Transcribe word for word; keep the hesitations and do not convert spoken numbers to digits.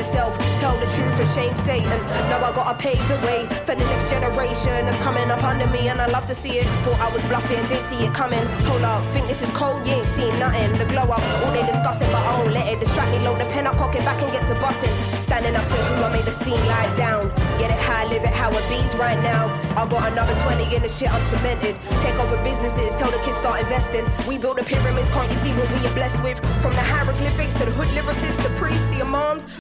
myself, tell the truth and shame Satan. Now I gotta pave the way for the next generation that's coming up under me, and I love to see it. Thought I was bluffing, didn't see it coming. Hold up, think this is cold, you ain't seen nothing. The glow up, all they discussing, but I won't let it distract me. Load the pen up, pocket back and get to busting. Standing up to who I made the scene lie down. Get it high, live it how it beats right now. I got another twenty in the shit I'm cemented. Take over businesses, tell the kids start investing. We build the pyramids, can't you see what we are blessed with? From the hieroglyphics to the hood lyricists, the priests, the imams.